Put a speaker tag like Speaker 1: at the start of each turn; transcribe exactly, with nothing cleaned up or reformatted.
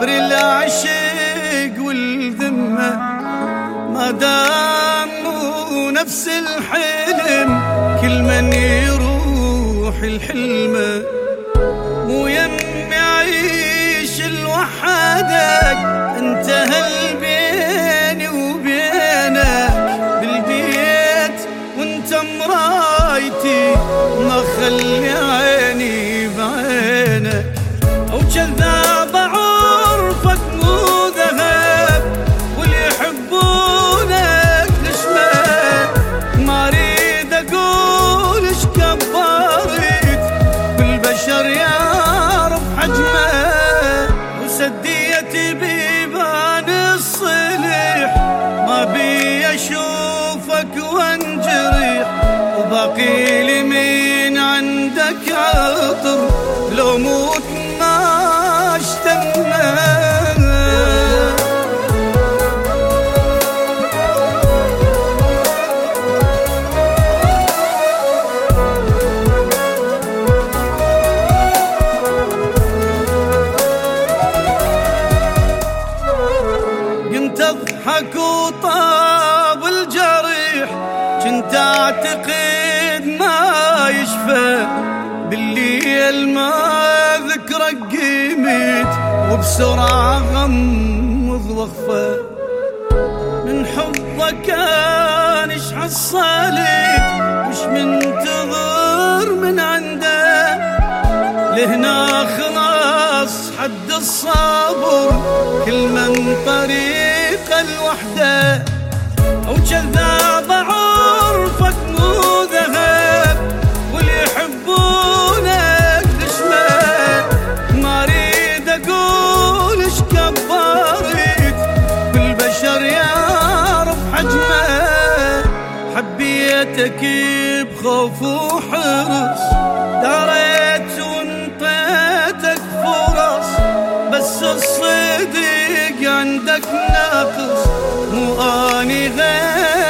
Speaker 1: صبر العشق والذمة ما داموا نفس الحلم، كل من يروح الحلمة مو يمي عيش الوحدك، انتهى بيني وبينك بالبيت وانت مرايتي ما خلي عيني بعينك، او كذاب عرفك مو ذهب واللي يحبونك نشمة، ما اريد اقول ايش كبرت بالبشر يعرف حجمه، وسديت بيبان الصلح ما بي اشوفك وانجرح، وباقي لي من عندك عطر لو موت ما اشتمه. كنت اضحك وطاب الجريح، كنت اعتقد ما يشفى بالليل ما ذكرك قيمت، وبسرعة غمض واخفى من حبك كان ايش حصلت، وش منتظر من عنده لهنا خلاص حد الصبر، كل من طريق الوحدة، او كذاب عرفك مو ذهب واللي يحبونك نشمة، ما اريد اقول ايش كبرت بالبشر يعرف حجمه، حبيتك بخوف وحرص داريت وانطيتك فرص، بس الصدق عندك ناقص مو اني غير